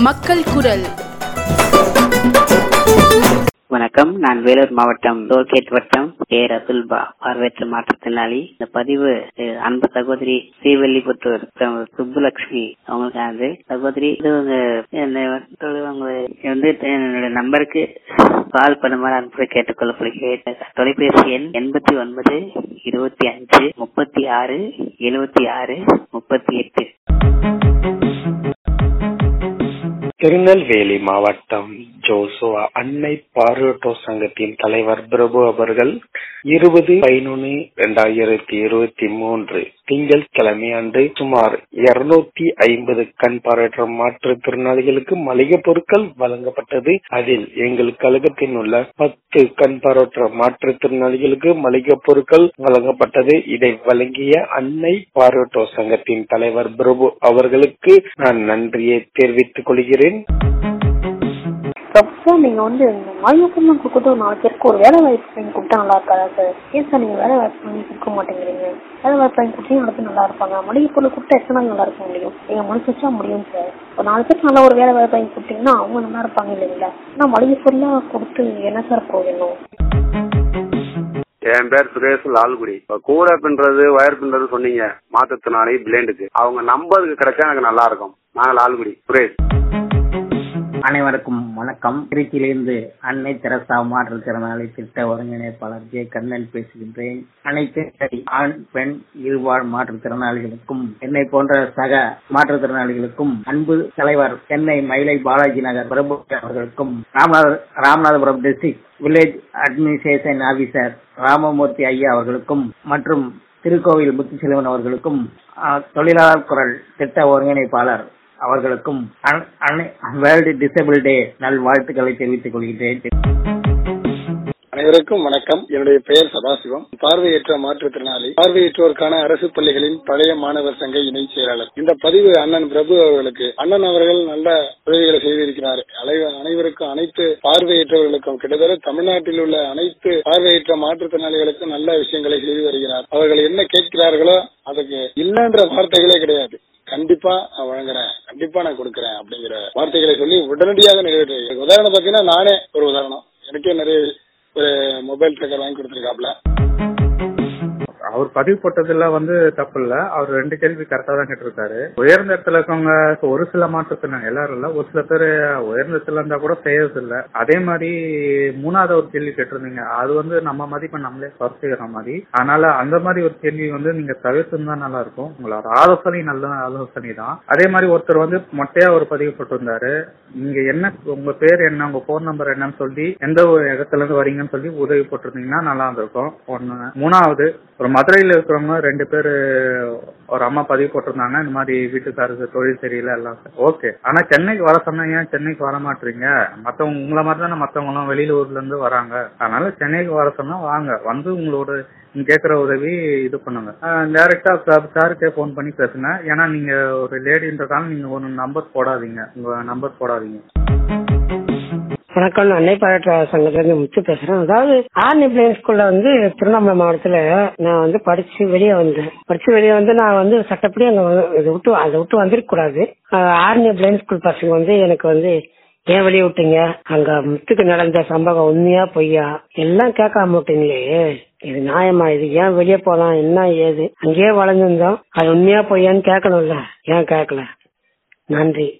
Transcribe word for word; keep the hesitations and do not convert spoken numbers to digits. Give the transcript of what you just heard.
மக்கள் குரல். வணக்கம். நான் வேலூர் மாவட்டம் டோல்கேட் வட்டம் ஏ ரசுல்பா, பார்வையற்ற மாற்றுத்திறனாளி. இந்த பதிவு அன்பு சகோதரி ஸ்ரீவல்லிபுத்தூர் சுப்புலட்சுமி அவங்களுக்கானது. சகோதரி, இது வந்து என்னோட நம்பருக்கு கால் பண்ணுமாறு அன்பு கேட்டுக்கொள்ளப்படுகிறேன். தொலைபேசி எண் எண்பத்தி ஒன்பது இருபத்தி அஞ்சு முப்பத்தி ஆறு எழுபத்தி ஆறு முப்பத்தி எட்டு. திருநெல்வேலி மாவட்டம் ஜோசுவா அன்னை பார்வையற்றோர் சங்கத்தின் தலைவர் பிரபு அவர்கள் இருபது பதினொன்னு இரண்டாயிரத்தி இருபத்தி மூன்று திங்கள் கிழமை அன்று சுமார் இருநூத்தி ஐம்பது கண் பார்வையற்ற மாற்றுத்திறனாளிகளுக்கு மளிகை பொருட்கள் வழங்கப்பட்டது. அதில் எங்கள் கழகத்தில் உள்ள பத்து கண் பார்வையற்ற மாற்றுத்திறனாளிகளுக்கு மளிகை பொருட்கள் வழங்கப்பட்டது. இதை வழங்கிய அன்னை பார்வையற்றோர் சங்கத்தின் தலைவர் பிரபு அவர்களுக்கு நான் நன்றியை தெரிவித்துக் கொள்கிறேன். சார், நீங்க வந்து மளிகைப்பொருள் கொடுத்து ஒரு நாலு பேருக்கு ஒரு வேலை வாய்ப்பு வாங்கி கொடுத்தா நல்லா இருக்காதா சார்? ஏன் சார் நீங்க வேலை வாய்ப்பு வாங்கி கொடுக்க மாட்டேங்கிறீங்க? வேலை வாய்ப்பு வாங்கி கொடுத்தீங்க அடுத்து நல்லா இருப்பாங்க. மளிகை பொருள் கொடுத்தா எத்தனை நாள் நல்லா இருக்க முடியும்? நீங்க மனசு வச்சா முடியும் சார். ஒரு நாலு பேருக்கு நல்லா ஒரு வேலை வாய்ப்பு வாங்கி கொடுத்தீங்கன்னா அவங்க நல்லா இருப்பாங்க இல்லைங்களா? ஆனா மளிகை பொருளா கொடுத்து என்ன சார் போகணும்? என் பேர் சுரேஷ் லால்குடி. இப்ப கூரை பின்றது வயர் பின்றது சொன்னீங்க மாற்றத்தினாலே பிளேண்டுக்கு, அவங்க நம்பருக்கு கிடைச்சா எனக்கு நல்லா இருக்கும். நான் லால்குடி சுரேஷ். அனைவருக்கும் வணக்கம். திருச்சியிலிருந்து அன்னை தெரசா மாற்றுத்திறனாளி திட்ட ஒருங்கிணைப்பாளர் ஜே கண்ணன் பேசுகின்றேன். அனைத்து ஆண் பெண் இருபால் மாற்றுத்திறனாளிகளுக்கும் என்னை போன்ற சக மாற்றுத்திறனாளிகளுக்கும் அன்பு தலைவர் சென்னை மயிலை பாலாஜி நகர் பிரபு அவர்களுக்கும் Ramanatha Ramanathapuram district village administration officer Ramamoorthy ஐயா அவர்களுக்கும் மற்றும் திருக்கோவில் முத்துச்செல்வன் அவர்களுக்கும் தொழிலாளர் குரல் திட்ட ஒருங்கிணைப்பாளர் அவர்களுக்கும் வேர்ல்டு டிசபிள் டே நல்வாழ்த்துக்களை தெரிவித்துக் கொள்கிறேன். அனைவருக்கும் வணக்கம். என்னுடைய பெயர் சதாசிவம். பார்வையற்ற மாற்றுத்திறனாளி, பார்வையற்றோருக்கான அரசு பள்ளிகளின் பழைய மாணவர் சங்க இணை செயலாளர். இந்த பதிவு அண்ணன் பிரபு அவர்களுக்கு. அண்ணன் அவர்கள் நல்ல உதவிகளை செய்திருக்கிறார். அனைவருக்கும், அனைத்து பார்வையற்றவர்களுக்கும், கிட்டத்தட்ட தமிழ்நாட்டில் உள்ள அனைத்து பார்வையற்ற மாற்றுத்திறனாளிகளுக்கும் நல்ல விஷயங்களை செய்து வருகிறார். அவர்கள் என்ன கேட்கிறார்களோ அதுக்கு இல்லைன்ற வார்த்தைகளே கிடையாது. கண்டிப்பா நான் வழங்குறேன், கண்டிப்பா நான் கொடுக்கறேன் அப்படிங்கிற வார்த்தைகளை சொல்லி உடனடியாக நிறைவேற்ற. உதாரணம் பாத்தீங்கன்னா, நானே ஒரு உதாரணம். எனக்கே நிறைய ஒரு மொபைல் ட்ராக்கர் வாங்கி கொடுத்திருக்காப்ல. அவர் பதிவு போட்டதுல வந்து தப்பு இல்ல. அவர் ரெண்டு கேள்வி கரெக்டா தான் கேட்டிருக்காரு. உயர்ந்த இடத்துல இருக்கவங்க ஒரு சில மாற்றத்தினாங்க, எல்லாரும் இல்ல, ஒரு சில பேர் உயர்ந்த இடத்துல இருந்தா கூட செய்யறது இல்ல. அதே மாதிரி மூணாவது ஒரு கேள்வி கேட்டிருந்தீங்க, அது வந்து நம்ம மதிப்பை நம்மளே குறைச்சிக்கிற மாதிரி. அதனால அந்த மாதிரி ஒரு கேள்வி வந்து நீங்க தவிர்த்துன்னு தான் நல்லா இருக்கும். உங்களோட ஆலோசனை நல்ல ஆலோசனை தான். அதே மாதிரி ஒருத்தர் வந்து மொட்டையா ஒரு பதிவு போட்டிருந்தாரு. நீங்க என்ன, உங்க பேர் என்ன, உங்க போன் நம்பர் என்னன்னு சொல்லி எந்த ஒரு இடத்துல இருந்து வரீங்கன்னு சொல்லி உதவி போட்டிருந்தீங்கன்னா நல்லா இருந்திருக்கும். ஒண்ணு. மூணாவது, ஒரு மதுரையில இருக்கிறவங்க ரெண்டு பேரு ஒரு அம்மா பதிவு போட்டிருந்தாங்க, இந்த மாதிரி வீட்டுக்காரருக்கு தொழில் சரியில்லை எல்லாம் ஓகே, ஆனா சென்னைக்கு வர சொன்னீங்க, சென்னைக்கு வர மாட்டீங்க. மத்தவங்க உங்களை மாதிரி தானே மத்தவங்களும் வெளியூர்ல இருந்து வராங்க. அதனால சென்னைக்கு வர சொன்னா வாங்க, வந்து உங்களோட நீங்க கேட்கிற உதவி இது பண்ணுங்க. டைரக்டா சாருக்கே போன் பண்ணி பேசுங்க. ஏன்னா நீங்க ஒரு லேடின்றதால நீங்க ஒரு நம்பர் போடாதீங்க, உங்க நம்பர் போடாதீங்க. வணக்கம். அன்னை பார்வையற்ற சங்கத்துல இருந்து முத்து பேசுறேன். அதாவது ஆர்னி பிளைன் ஸ்கூல்ல வந்து திருவண்ணாமலை மாவட்டத்துல நான் வந்து படிச்சு வெளியே வந்தேன். படிச்சு வெளியே வந்து நான் வந்து சட்டப்படி அங்க இதை விட்டு அதை விட்டு வந்துருக்க கூடாது. ஆர்னி பிளைன் ஸ்கூல் பசங்க வந்து எனக்கு வந்து ஏன் வெளியே விட்டீங்க, அங்க முத்துக்கு நடந்த சம்பவம் உண்மையா பொய்யா எல்லாம் கேட்காம விட்டீங்களே, இது நியாயமா, இது ஏன் வெளியே போலாம், என்ன ஏது, அங்கேயே வளர்ந்துருந்தோம், அது உண்மையா பொய்யான்னு கேட்கணும்ல, ஏன் கேட்கல? நன்றி.